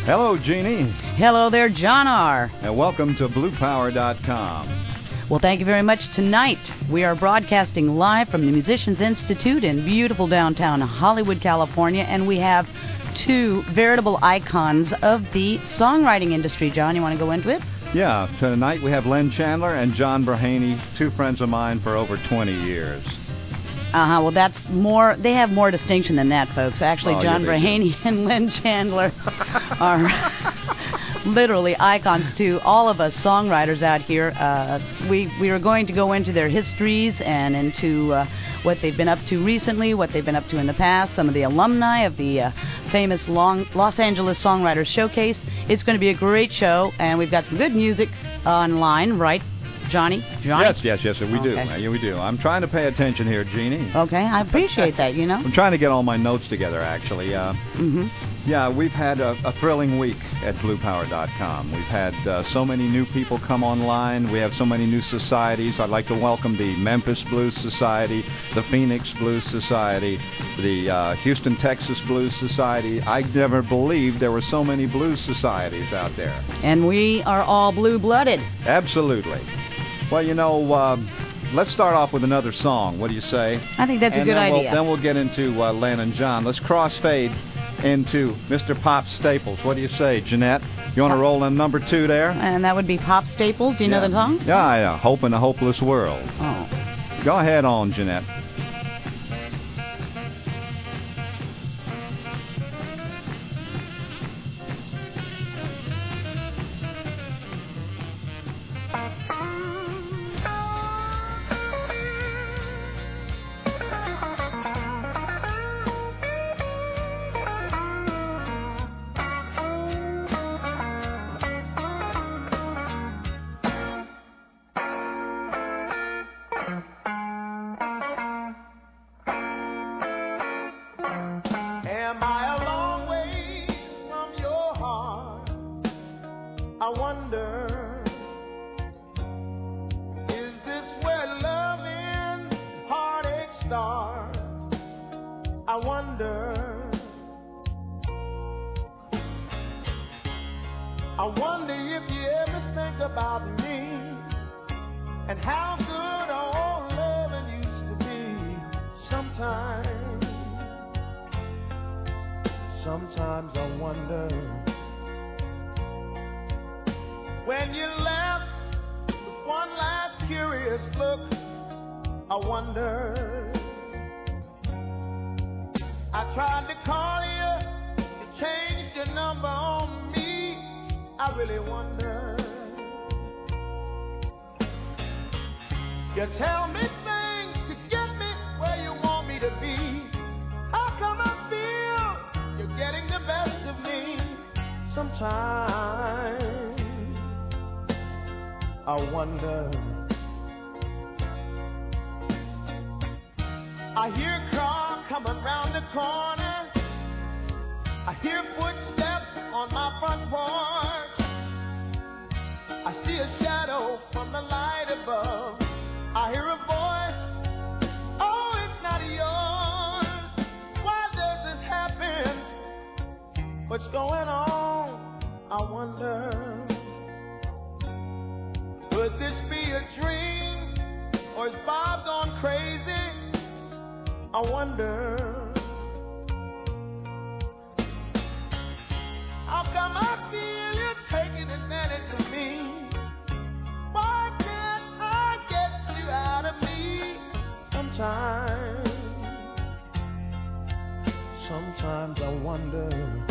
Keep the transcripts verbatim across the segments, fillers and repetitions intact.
Hello, Jeannie. Hello there, John R. And welcome to blue power dot com. Well, thank you very much. Tonight, we are broadcasting live from the Musicians Institute in beautiful downtown Hollywood, California, and we have two veritable icons of the songwriting industry. John, you want to go into it? Yeah, tonight we have Len Chandler and John Brehany, two friends of mine for over twenty years. Uh-huh, well, that's more, they have more distinction than that, folks. Actually, oh, John yeah, Brehany and Len Chandler are literally icons to all of us songwriters out here. Uh, we, we are going to go into their histories and into uh, what they've been up to recently, what they've been up to in the past, some of the alumni of the uh, famous long, Los Angeles Songwriters Showcase. It's going to be a great show, and we've got some good music online, right? Johnny? Johnny? Yes, yes, yes, we do. Okay. Yeah, we do. I'm trying to pay attention here, Jeannie. Okay, I appreciate that, you know. I'm trying to get all my notes together, actually. Uh, mm-hmm. Yeah, we've had a, a thrilling week at blue power dot com. We've had uh, so many new people come online. We have so many new societies. I'd like to welcome the Memphis Blues Society, the Phoenix Blues Society, the uh, Houston, Texas Blues Society. I never believed there were so many blues societies out there. And we are all blue-blooded. Absolutely. Well, you know, uh, let's start off with another song. What do you say? I think that's and a good then we'll, idea. Then we'll get into uh, Len and John. Let's crossfade into Mister Pop Staples. What do you say, Jeanette? You want to roll in number two there? And that would be Pop Staples. Do you yeah. know the song? Yeah, yeah. Hope in a Hopeless World. Oh. Go ahead on, Jeanette. Sometimes I wonder, when you left with one last curious look, I wonder. I tried to call you, you changed your number on me, I really wonder. You tell me things to get me where you want me to be. How come I feel you're getting the best of me? Sometimes I wonder. I hear a car coming round the corner. I hear footsteps on my front porch. I see a shadow from the light above. I hear a voice, oh, it's not yours. Why does this happen? What's going on? I wonder. Could this be a dream? Or is Bob gone crazy? I wonder. How come I feel you're taking advantage of me? Why can't I get you out of me? Sometimes, sometimes I wonder.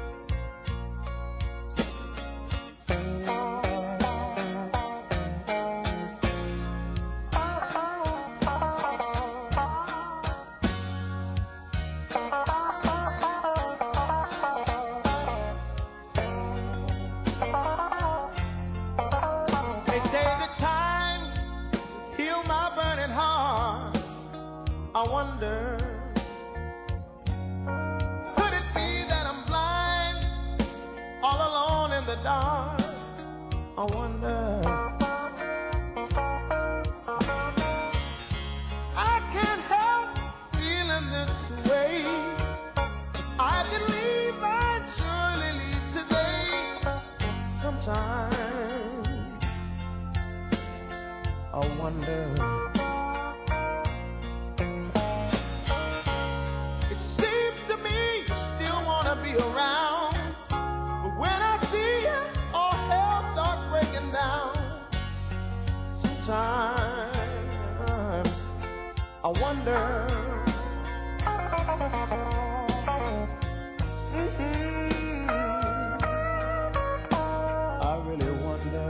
I wonder, could it be that I'm blind, all alone in the dark? I wonder. I can't help feeling this way. If I could leave, I'd surely leave today. be around. But when I see you, all hell starts breaking down. Sometimes I wonder. Mm-hmm. I really wonder.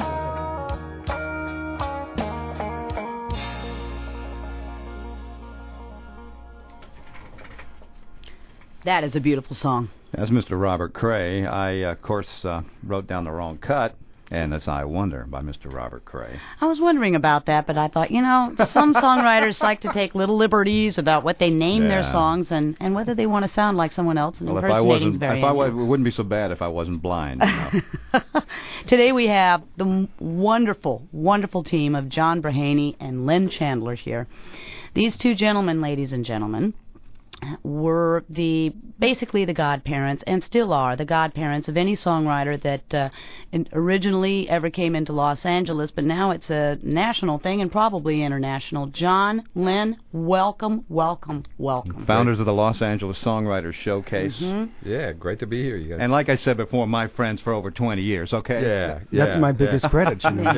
That is a beautiful song. As Mister Robert Cray, I, uh, of course, uh, wrote down the wrong cut, and it's I Wonder by Mister Robert Cray. I was wondering about that, but I thought, you know, some songwriters like to take little liberties about what they name Yeah. their songs and, and whether they want to sound like someone else. And Well, if I impersonating's wasn't, very if I was, handy. it wouldn't be so bad if I wasn't blind. You know? Today we have the m- wonderful, wonderful team of John Breheny and Len Chandler here. These two gentlemen, ladies and gentlemen, were the basically the godparents, and still are the godparents of any songwriter that uh, in, originally ever came into Los Angeles, but now it's a national thing and probably international. John, Len, welcome, welcome, welcome. Founders of the Los Angeles Songwriters Showcase. Mm-hmm. Yeah, great to be here, you guys. And like I said before, my friends for over twenty years, okay? yeah, yeah, That's my biggest yeah. credit, you know.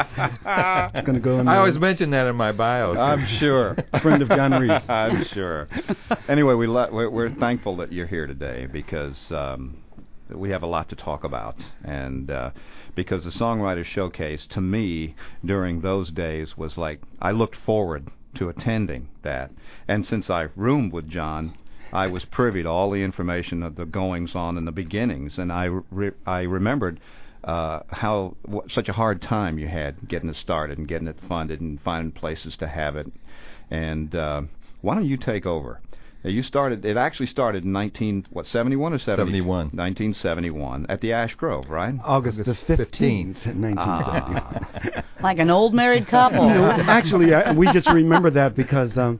Yeah. It's going to go in I there. always mention that in my bio. I'm sure. A friend of John Reese. I'm sure. Anyway, we le- we're, we're thankful that you're here today because um, we have a lot to talk about. And uh, because the Songwriters Showcase, to me, during those days was like, I looked forward to attending that. And since I roomed with John, I was privy to all the information of the goings-on and the beginnings. And I, re- I remembered uh, how w- such a hard time you had getting it started and getting it funded and finding places to have it. And uh, why don't you take over? You started. It actually started in nineteen what seventy-one or seventy? seventy-one. nineteen seventy-one at the Ash Grove, right? August the fifteenth, nineteen seventy-one. Ah. Like an old married couple. No, actually, uh, we just remember that because um,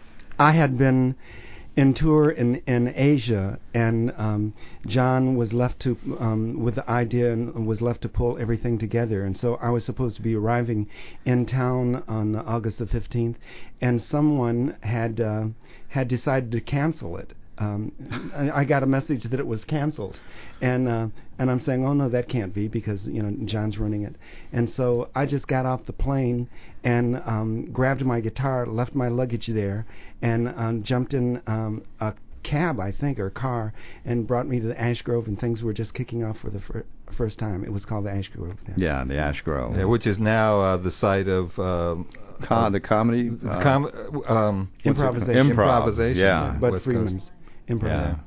I had been in tour in, in Asia, and um, John was left to um, with the idea and was left to pull everything together. And so I was supposed to be arriving in town on August the fifteenth, and someone had uh, had decided to cancel it. Um, I, I got a message that it was canceled, and uh, and I'm saying, oh no, that can't be because you know John's running it. And so I just got off the plane and um, grabbed my guitar, left my luggage there, and um, jumped in um, a cab, I think, or car, and brought me to the Ash Grove, and things were just kicking off for the fir- first time. It was called the Ash Grove then. Yeah, the Ash Grove. Yeah, which is now uh, the site of um, Com- the comedy uh, com- um, what's it called? Improvisation. Improv, Improvisation. yeah. Bud West Freeman's Coast. improv. Yeah.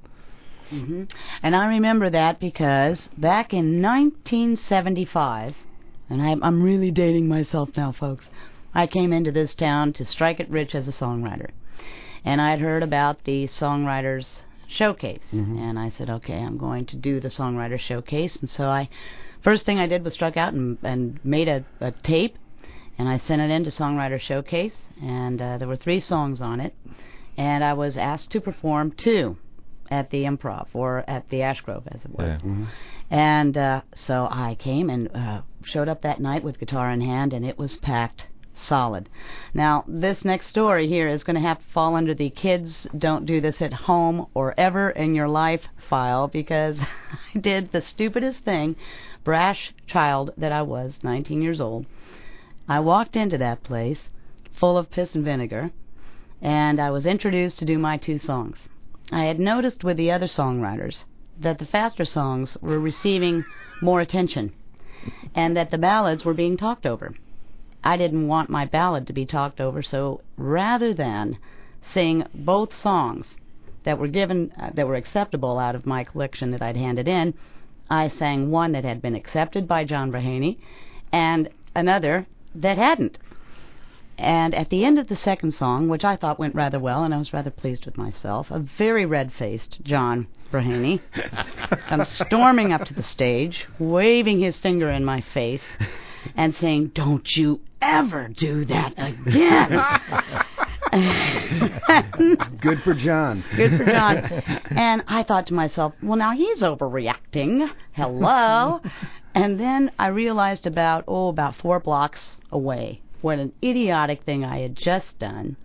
hmm And I remember that because back in nineteen seventy-five, and I'm, I'm really dating myself now, folks, I came into this town to strike it rich as a songwriter. And I'd heard about the Songwriters Showcase. Mhm. And I said, okay, I'm going to do the Songwriters Showcase. And so I, first thing I did was struck out and, and made a, a tape, and I sent it in to Songwriters Showcase, and uh, there were three songs on it. And I was asked to perform two at the Improv, or at the Ash Grove, as it was. Yeah. Mhm. And uh, so I came and uh, showed up that night with guitar in hand, and it was packed solid. Now, this next story here is going to have to fall under the kids don't do this at home or ever in your life file, because I did the stupidest thing, brash child that I was, nineteen years old. I walked into that place full of piss and vinegar, and I was introduced to do my two songs. I had noticed with the other songwriters that the faster songs were receiving more attention, and that the ballads were being talked over. I didn't want my ballad to be talked over, so rather than sing both songs that were given, uh, that were acceptable out of my collection that I'd handed in, I sang one that had been accepted by John Breheny and another that hadn't. And at the end of the second song, which I thought went rather well, and I was rather pleased with myself, a very red-faced John Breheny comes storming up to the stage, waving his finger in my face, and saying, "Don't you ever do that again." Good for John. Good for John. And I thought to myself, well, now he's overreacting. Hello. And then I realized about, oh, about four blocks away what an idiotic thing I had just done.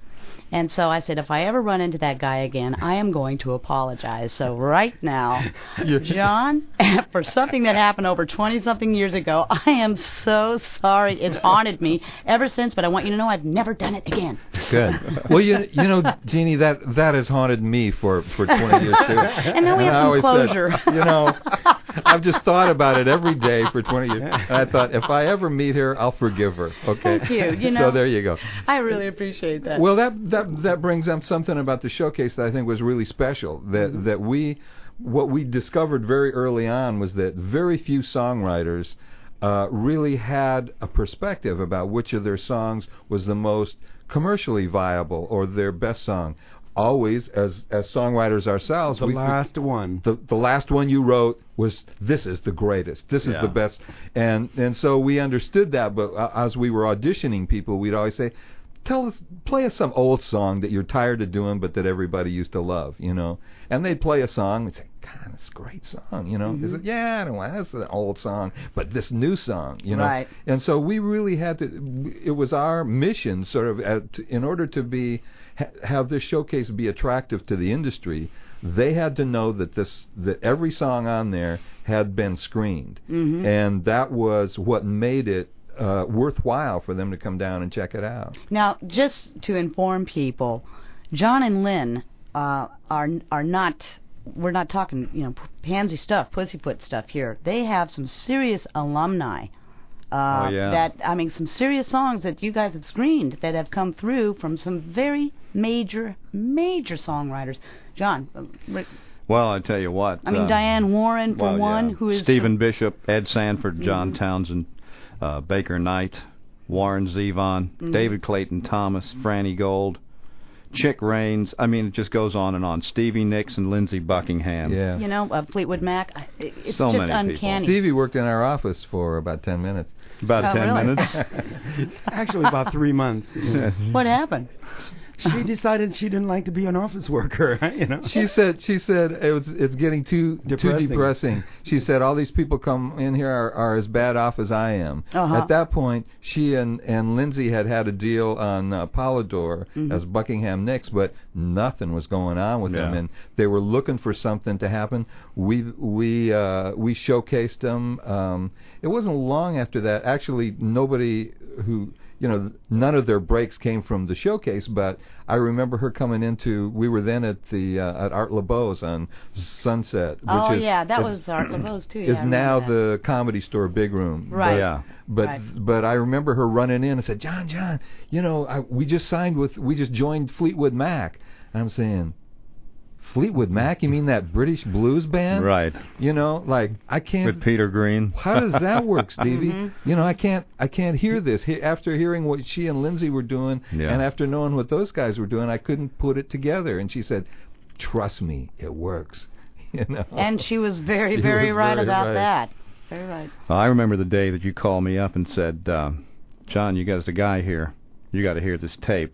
And so I said, if I ever run into that guy again, I am going to apologize. So right now, John, for something that happened over twenty-something years ago, I am so sorry. It's haunted me ever since, but I want you to know I've never done it again. Good. Well, you you know, Jeannie, that that has haunted me for, for twenty years, too. And now we have I some always closure. Said, you know, I've just thought about it every day for twenty years. And I thought, if I ever meet her, I'll forgive her. Okay. Thank you. You know, so there you go. I really appreciate that. Well, that that that brings up something about the showcase that I think was really special. That mm-hmm. that we, what we discovered very early on was that very few songwriters uh, really had a perspective about which of their songs was the most commercially viable or their best song. Always, as as songwriters ourselves, the we, last one, the the last one you wrote was this is the greatest, this is yeah. the best, and and so we understood that. But uh, as we were auditioning people, we'd always say, tell us, play us some old song that you're tired of doing, but that everybody used to love, you know. And they'd play a song, and say, God, it's a great song, you know. Mm-hmm. They said, yeah, I don't want that's an old song, but this new song, you know. Right. And so we really had to. It was our mission, sort of, uh, to, in order to be ha- have this showcase be attractive to the industry. They had to know that this that every song on there had been screened, mm-hmm. and that was what made it uh, worthwhile for them to come down and check it out. Now, just to inform people, John and Lynn uh, are are not. We're not talking, you know, pansy stuff, pussyfoot stuff here. They have some serious alumni. Uh, oh, yeah. That I mean, some serious songs that you guys have screened that have come through from some very major, major songwriters. John. Uh, Rick, well, I tell you what. I mean, uh, Diane Warren, for well, one, yeah. who is... Stephen uh, Bishop, Ed Sanford, John mm-hmm. Townsend, uh, Baker Knight, Warren Zevon, mm-hmm. David Clayton Thomas, Franny Gold, Chick Raines. I mean, it just goes on and on. Stevie Nicks and Lindsey Buckingham. Yeah. You know, uh, Fleetwood Mac. It's so just many uncanny. People. Stevie worked in our office for about ten minutes. About oh, ten really? minutes. Actually, about three months. What happened? She decided she didn't like to be an office worker. You know. She said she said it was it's getting too depressing. too depressing. She said all these people come in here are, are as bad off as I am. Uh-huh. At that point, she and and Lindsey had had a deal on uh, Polydor mm-hmm. as Buckingham Nicks, but nothing was going on with yeah. them, and they were looking for something to happen. We we uh, we showcased them. Um, it wasn't long after that. Actually, nobody who. You know, none of their breaks came from the showcase, but I remember her coming into. We were then at the uh, at Art LeBeau's on Sunset, which oh is, yeah, that is, was Art LeBeau's too. Is yeah, now that. the Comedy Store Big Room, right? But, yeah, but right. but I remember her running in and said, "John, John, you know, I, we just signed with, we just joined Fleetwood Mac." And I'm saying, Fleetwood Mac? You mean that British blues band? Right. You know, like I can't. With Peter Green. How does that work, Stevie? mm-hmm. You know, I can't. I can't hear this. He, after hearing what she and Lindsey were doing, yeah. and after knowing what those guys were doing, I couldn't put it together. And she said, "Trust me, it works." You know. And she was very, She very was right very about right. that. Very right. Well, I remember the day that you called me up and said, uh, "John, you got a guy here. You got to hear this tape."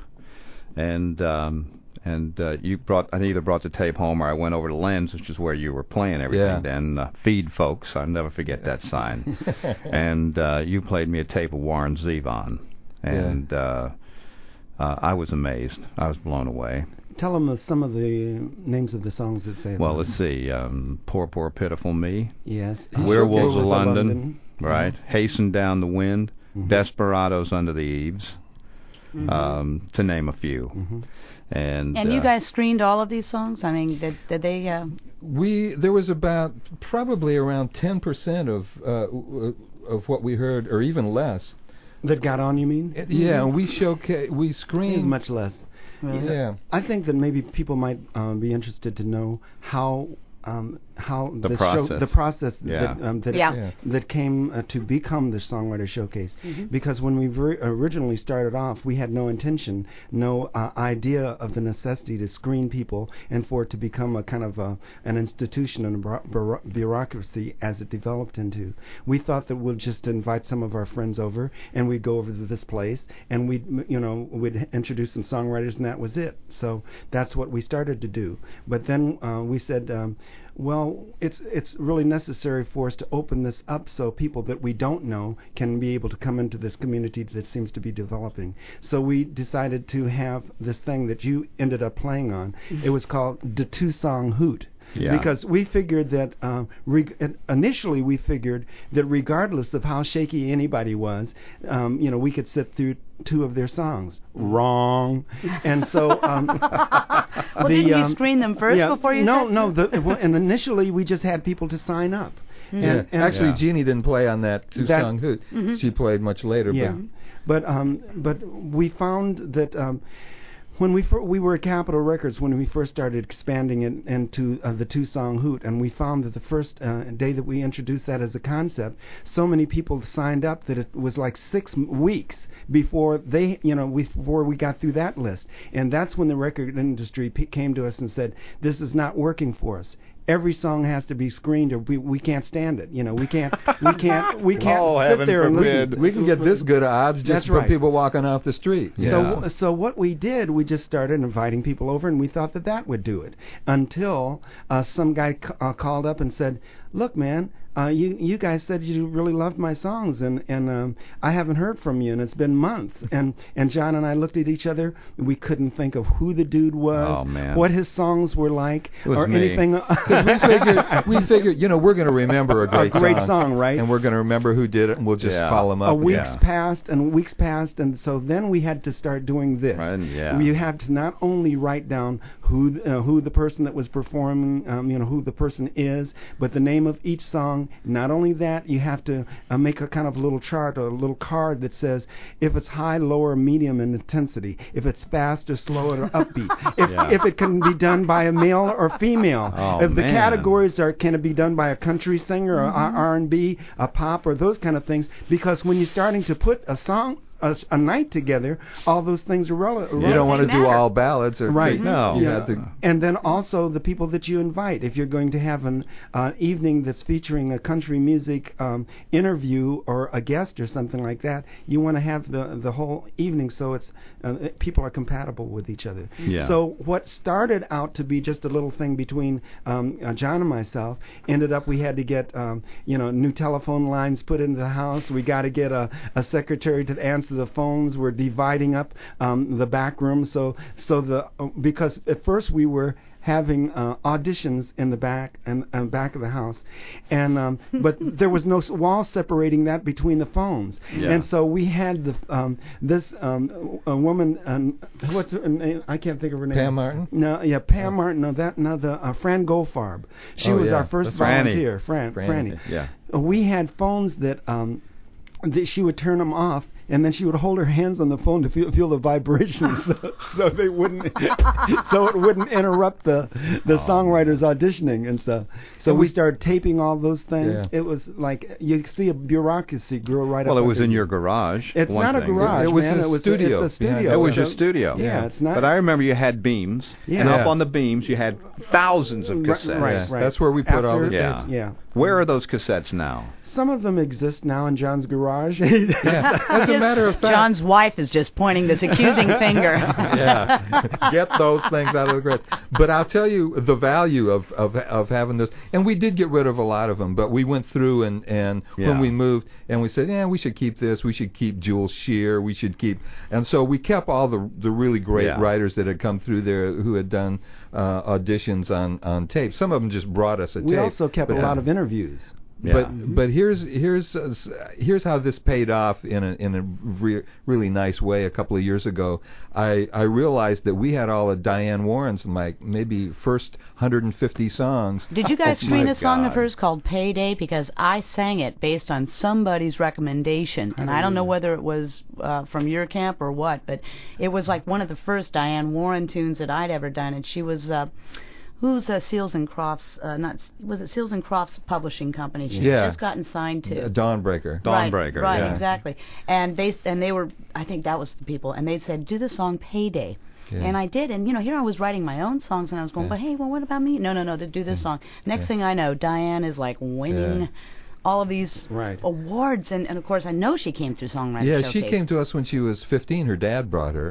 And um, and uh, you brought, I either brought the tape home or I went over to Lens, which is where you were playing everything. Yeah. And uh, Feed Folks, I'll never forget that sign. And uh, you played me a tape of Warren Zevon, and yeah. uh, uh, I was amazed. I was blown away. Tell them uh, some of the names of the songs that say. Well, that. let's see. Um, Poor, Poor, Pitiful Me. Yes. Werewolves of London. London. Right. Mm-hmm. Hasten Down the Wind. Mm-hmm. Desperados Under the Eaves. Mm-hmm. Um, to name a few. Mm-hmm. And And uh, you guys screened all of these songs? I mean, did, did they... Uh... We there was about probably around ten percent of uh, of what we heard, or even less. That got on, you mean? It, yeah, mm-hmm. we showcase we screened much less. Really? Yeah, I think that maybe people might um, be interested to know how um, how The the process. show, the process Yeah. that um, that, Yeah. Yeah. that came uh, to become the Songwriter Showcase. Mhm. Because when we ver- originally started off, we had no intention, no uh, idea of the necessity to screen people and for it to become a kind of a, an institution and a buro- buro- bureaucracy as it developed into. We thought that we'd just invite some of our friends over and we'd go over to this place and we'd m- you know we'd introduce some songwriters and that was it. So that's what we started to do. But then uh, we said. Um, well, it's it's really necessary for us to open this up so people that we don't know can be able to come into this community that seems to be developing. So we decided to have this thing that you ended up playing on. It was called the Two-Song Hoot. Yeah. Because we figured that, uh, reg- initially we figured that regardless of how shaky anybody was, um, you know, we could sit through two of their songs. Wrong. And so... Um, well, the, didn't you um, screen them first yeah, before you No, said no. The, well, and initially we just had people to sign up. Mm-hmm. Yeah. And, and Actually, Yeah. Jeannie didn't play on that two-song hoot. Mm-hmm. She played much later. Yeah. But, um, but we found that... Um, When we fir- we were at Capitol Records when we first started expanding it into uh, the two-song hoot, and we found that the first uh, day that we introduced that as a concept, so many people signed up that it was like six m- weeks before they, you know, we, before we got through that list, and that's when the record industry p- came to us and said, "This is not working for us. Every song has to be screened, or we we can't stand it. You know, we can't we can't we can't Oh, sit heaven there and forbid. listen." We can get this good odds just That's from right. people walking off the street. Yeah. So, so what we did, we just started inviting people over, and we thought that that would do it. Until uh, some guy c- uh, called up and said, "Look, man, uh, you you guys said you really loved my songs, and and um, I haven't heard from you, and it's been months." And and John and I looked at each other. We couldn't think of who the dude was, Oh, man. what his songs were like, It was or me. anything. we figured, we figured, you know, we're going to remember a great, A great song, right? And we're going to remember who did it, and we'll just Yeah. call them A up. weeks yeah. passed and weeks passed, and so then we had to start doing this. Right, yeah. You had to not only write down who uh, who the person that was performing, um, you know, who the person is, but the name of each song. Not only that, you have to uh, make a kind of little chart or a little card that says if it's high, low, or medium in intensity, if it's fast or slow or upbeat, if Yeah. if it can be done by a male or female, Oh, if the man. categories are can it be done by a country singer or R and B, a pop, or those kind of things. Because when you're starting to put a song, a, a night together, all those things are relevant. You don't want to They do matter. all ballads, or Right. No. You Yeah. have to. And then also the people that you invite. If you're going to have an uh, evening that's featuring a country music um, interview or a guest or something like that, you want to have the the whole evening so it's uh, people are compatible with each other. Yeah. So what started out to be just a little thing between um, uh, John and myself ended up we had to get um, you know new telephone lines put into the house. We got to get a, a secretary to answer the phones. We're dividing up um, the back room so so the uh, because at first we were having uh, auditions in the back and uh, back of the house, and um, but there was no s- wall separating that between the phones, Yeah. and so we had the um, this um, a woman um, what's her name? I can't think of her name. Pam Martin? No, yeah, Pam Martin. No, that no the uh, Fran Goldfarb. She Oh, was yeah. our first That's Franny. volunteer. Fran, Franny. Franny. Yeah. Uh, We had phones that um, that she would turn them off, and then she would hold her hands on the phone to feel, feel the vibrations, so, so they wouldn't, so it wouldn't interrupt the the Oh. songwriters auditioning and stuff. So And we we- started taping all those things. Yeah. It was like you see a bureaucracy grow right Well, up. it was under in you. your garage. It's one not a thing. garage, It was man. a it was studio It's a behind studio. It was So- your studio. Yeah, it's not. But I remember you had beams, Yeah. and up Yeah. on the beams you had thousands of Right, cassettes. right, Yeah, right. that's where we put all After- the- Yeah. yeah. Where are those cassettes now? Some of them exist now in John's garage. Yeah. As a matter of fact, John's wife is just pointing this accusing finger. yeah, get those things out of the garage. But I'll tell you the value of, of of having this, and we did get rid of a lot of them. But we went through and and Yeah. when we moved, and we said, yeah, we should keep this. We should keep Jules Shear. We should keep, and so we kept all the the really great Yeah. writers that had come through there who had done uh, auditions on on tape. Some of them just brought us a We tape. also kept but, a lot of interviews. Yeah. But but here's here's uh, s- here's how this paid off in a in a re- really nice way. A couple of years ago, I I realized that we had all of Diane Warren's like maybe first one hundred fifty songs. Did you guys Oh, screen my a song of God. hers called Payday? Because I sang it based on somebody's recommendation, and I don't know whether it was uh, from your camp or what, but it was like one of the first Diane Warren tunes that I'd ever done, and she was... Uh, Who's uh, Seals and Crofts? Uh, not was it Seals and Crofts Publishing Company? She Yeah. had just gotten signed to. Uh, Dawnbreaker. Dawn- Right, Dawnbreaker, right, yeah. exactly. And they and they were, I think that was the people, and they said, do the song Payday. Yeah. And I did, and you know, here I was writing my own songs, and I was going, Yeah. but hey, well, what about me? No, no, no, to do this song. Next Yeah. thing I know, Diane is like winning Yeah. all of these Right. awards, and, and of course, I know she came through Songwriter Yeah, Showcase. she came to us when she was fifteen. Her dad brought her,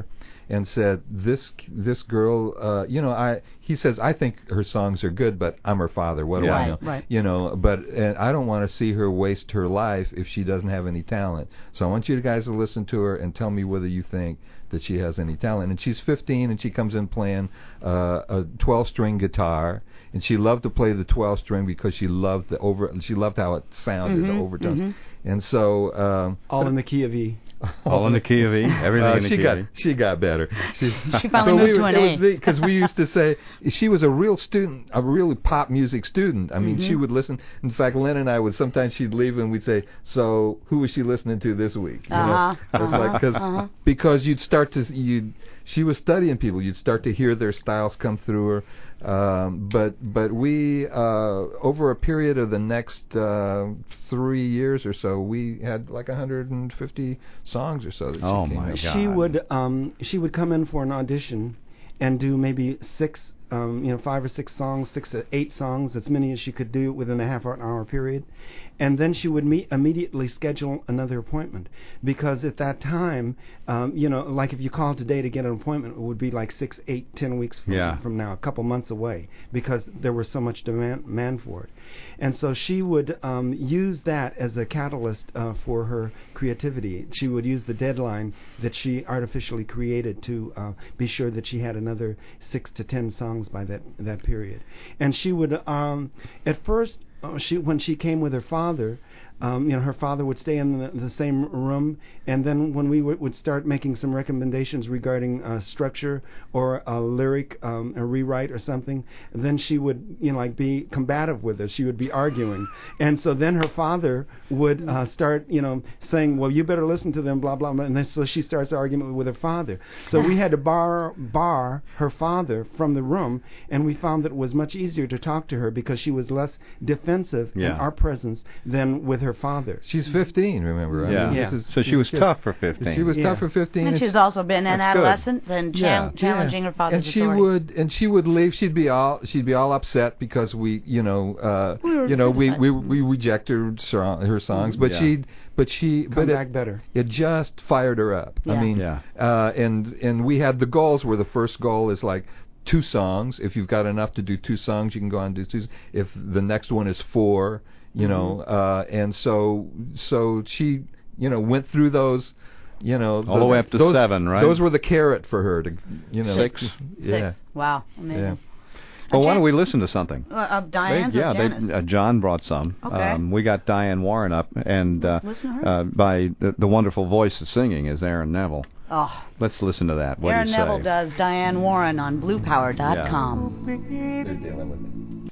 and said, "This this girl, uh, you know, I." He says, "I think her songs are good, but I'm her father. What do Yeah. I know? Right, right. You know, but and I don't want to see her waste her life if she doesn't have any talent. So I want you guys to listen to her and tell me whether you think that she has any talent." And she's fifteen, and she comes in playing uh, a twelve-string guitar, and she loved to play the twelve-string because she loved the over. She loved how it sounded, Mm-hmm, the overtones. mm-hmm. And so, um, All in the key of E. All in the key of E. Everything uh, in the she key got of E. she got better. She, She finally moved to an A. Because we used to say she was a real student, a really pop music student. I mean, Mm-hmm. she would listen. In fact, Lynn and I would sometimes she'd leave and we'd say, "So who was she listening to this week?" You Uh-huh, know, it's uh-huh, like cause, uh-huh. because you'd start to you. She was studying people. You'd start to hear their styles come through her. Um, but but we uh, over a period of the next uh, three years or so, we had like one hundred fifty songs or so that Oh, she came my up. God. She would um she would come in for an audition and do maybe six um you know five or six songs, six to eight songs, as many as she could do within a half an hour period, and then she would meet immediately schedule another appointment, because at that time um you know like if you called today to get an appointment, it would be like six, eight, ten weeks from, Yeah. from now, a couple months away, because there was so much demand, demand for it. And so she would um, use that as a catalyst uh, for her creativity. She would use the deadline that she artificially created to uh, be sure that she had another six to ten songs by that that period. And she would, um, at first, uh, she when she came with her father, um, you know, her father would stay in the, the same room, and then when we w- would start making some recommendations regarding uh, structure or a lyric, um, a rewrite or something, then she would, you know, like be combative with us. She would be arguing, and so then her father would uh, start, you know, saying, "Well, you better listen to them," blah blah blah, and then so she starts arguing with her father. So we had to bar bar her father from the room, and we found that it was much easier to talk to her because she was less defensive Yeah. in our presence than with her father. She's fifteen, remember? I Yeah. mean, Yeah. this is, So she she's was a kid. tough for fifteen. She was Yeah. tough for fifteen. And and she's also been an That's good. adolescent and cha- challenging yeah. her father's and she authority. would and she would leave. She'd be all she'd be all upset because we, you know, uh, We were you know, we, we criticizing. we rejected her, her songs, but Yeah. she but she Come but back it, better. it just fired her up. Yeah. I mean, Yeah. uh, and and we had the goals where the first goal is like two songs. If you've got enough to do two songs, you can go on and do two. If the next one is four, you know, uh, and so so she, you know, went through those, you know, All the way up to those, seven, right? Those were the carrot for her to, you know, Six. yeah. Six. Wow, amazing. Yeah. Well, why Okay. don't we listen to something? Uh, of Diane's They- yeah, or they, Janet's? uh, John brought some. Okay. Um, we got Diane Warren up, and uh, Let's listen to her. uh, by the, the wonderful voice of singing is Aaron Neville. Oh, Let's listen to that. What Aaron do you Neville say? does Diane Warren on blue power dot com. They're dealing with it.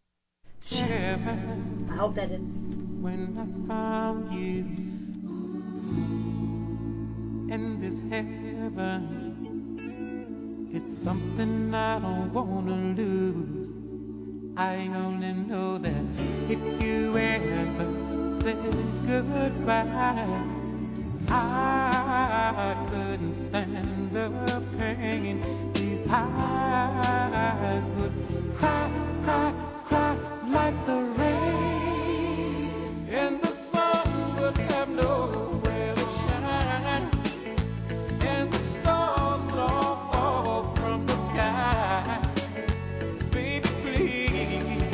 I hope that is. When I found you in this heaven, it's something I don't wanna lose. I only know that if you ever said goodbye, I couldn't stand the pain. These eyes would cry, cry, cry like the rain, and the sun would have nowhere to shine, and the stars would all fall from the sky. Baby, please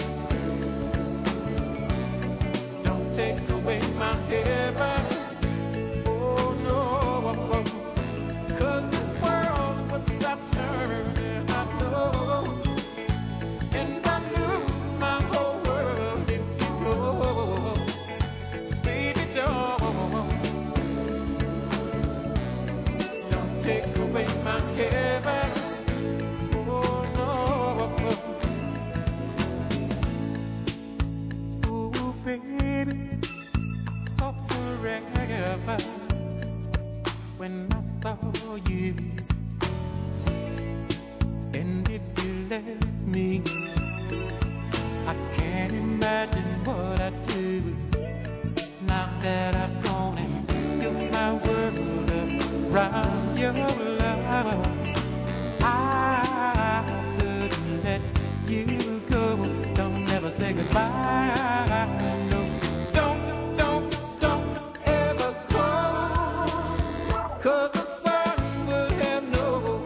don't take away my heaven. Oh no, 'cause this world would stop turning, I know. And I lose my whole world if you go. Baby, don't, don't take away my heaven. Oh no. Oh baby, so forever when I saw you. And if you left me, I can't imagine what I'd do. Now that I've gone and built my world around your love, I couldn't let you go. Don't ever say goodbye. No, don't, don't, don't ever go. 'Cause the sun will have no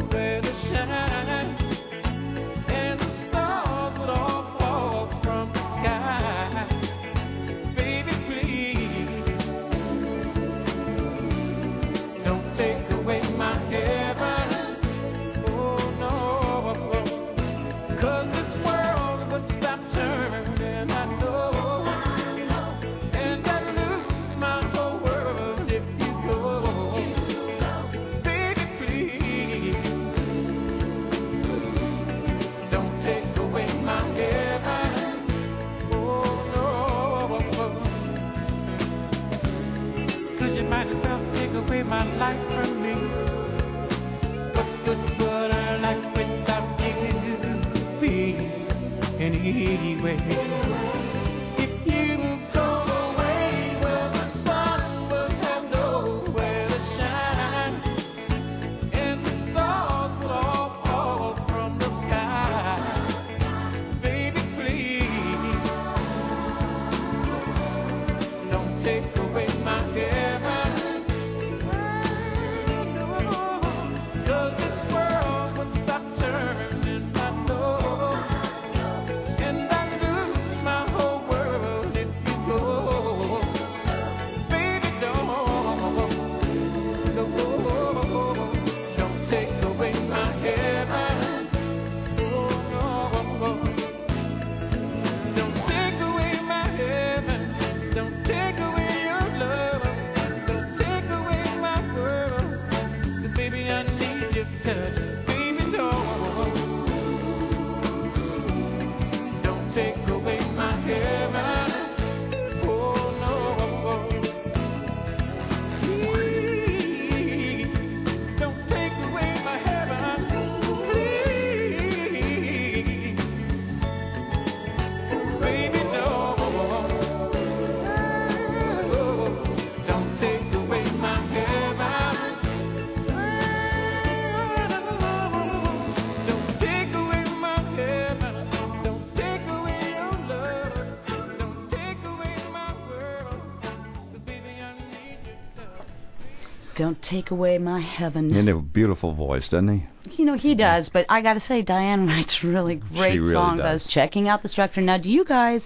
away my life from me. What good would a life without you be anyway? If you go away, well, the sun will have nowhere to shine, and the stars will all fall from the sky. Baby, please, don't take away my heaven. 'Cause this world would stop turning, I know, and I lose my whole world if you go. Baby, don't, no, don't take away my heaven. Oh, no, don't take away my heaven. Don't take away your love. Don't take away my world. 'Cause baby, I need your touch. Baby, no, don't take away my heaven. Oh, no, please, don't take away my heaven. Please, baby, no, don't take away my heaven. Don't take away my heaven. Don't take away your love. Don't take away my world. 'Cause baby, I need your touch. Don't take away my heaven. He has a beautiful voice, doesn't he? You know, he does, but I got to say, Diane writes really great She really songs. I does. was checking out the structure. Now, do you guys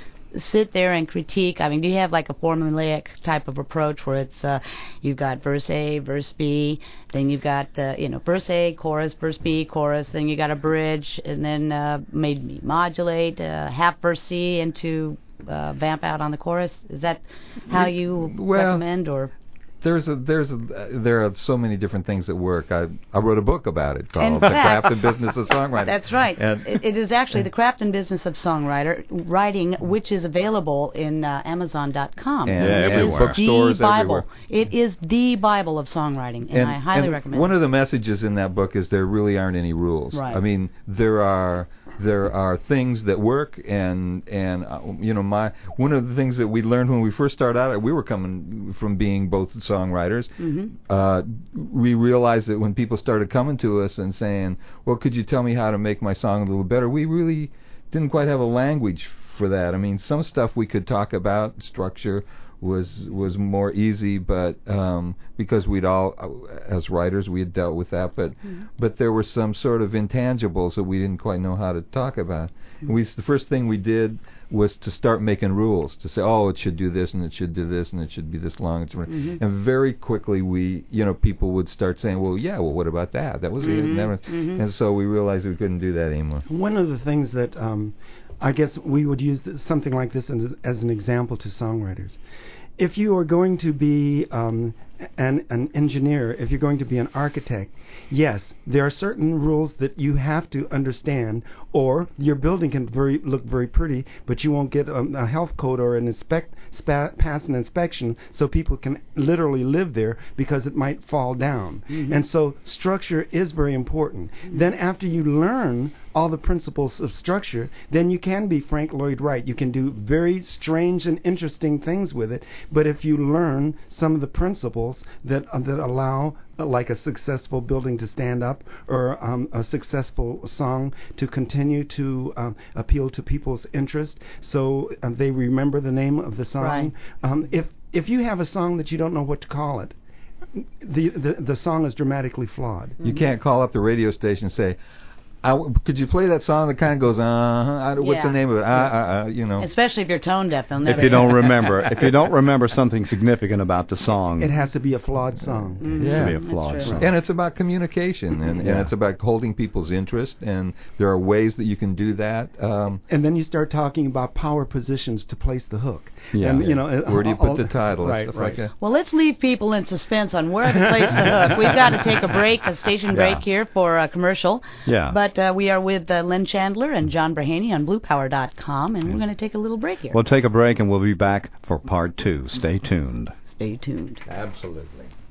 sit there and critique? I mean, do you have like a formulaic type of approach where it's uh, you've got verse A, verse B, then you've got uh, you know verse A, chorus, verse B, chorus, then you got a bridge, and then uh, maybe modulate uh, half verse C into uh, vamp out on the chorus? Is that how you Well, recommend, or? There's a there's a there are so many different things that work. I I wrote a book about it In called The fact- Craft and Business of Songwriting. That's right. And It, it is actually the craft and business of songwriter writing, which is available in uh, Amazon dot com. And- Yeah, It is everywhere. the Bookstores Bible. everywhere. It is the Bible of songwriting, and, I highly and recommend one it. of the messages in that book is there really aren't any rules. Right. I mean, there are there are things that work, and and uh, you know, my one of the things that we learned when we first started out, we were coming from being both songwriters. Mm-hmm. Uh, we realized that when people started coming to us and saying, "Well, could you tell me how to make my song a little better?" We really didn't quite have a language for that. I mean, some stuff we could talk about, structure was was more easy, but um, because we'd all, as writers, we had dealt with that. But Mm-hmm. but there were some sort of intangibles that we didn't quite know how to talk about. Mm-hmm. And we the first thing we did was to start making rules, to say, oh, it should do this, and it should do this, and it should be this long. It's Mhm. And very quickly, we, you know, people would start saying, well, yeah, well, what about that? That was it. And, that was, Mhm. and so we realized we couldn't do that anymore. One of the things that um, I guess we would use th- something like this as, as an example to songwriters. If you are going to be um, an, an engineer, if you're going to be an architect, yes, there are certain rules that you have to understand, or your building can very, look very pretty, but you won't get um, a health code or an inspect, spa, pass an inspection so people can literally live there because it might fall down. Mm-hmm. And so structure is very important. Mm-hmm. Then after you learn all the principles of structure, then you can be Frank Lloyd Wright. You can do very strange and interesting things with it, but if you learn some of the principles that uh, that allow uh, like a successful building to stand up, or um, a successful song to continue to um, appeal to people's interest, so uh, they remember the name of the song. Right. Um, if if you have a song that you don't know what to call it, the the, the song is dramatically flawed. You can't call up the radio station and say, I w- could you play that song that kind of goes, uh-huh, what's Yeah. the name of it? Uh, uh, uh, you know. Especially if you're tone deaf, they'll never If you don't remember, if you don't remember something significant about the song, It has to be a flawed song. Mhm. it Yeah. should be a That's flawed true. song. And it's about communication, and, and Yeah. it's about holding people's interest, and there are ways that you can do that. Um, And then you start talking about power positions to place the hook. Yeah. And, you know, uh, where do you all- put the title? and Right, stuff right. like that. Well, let's leave people in suspense on where to place the hook. We've got to take a break, a station break Yeah. here for a commercial. Yeah. But uh, we are with uh, Len Chandler and John Brahaney on Blue Power dot com, and we're going to take a little break here. We'll take a break and we'll be back for part two. Stay tuned. Stay tuned. Absolutely.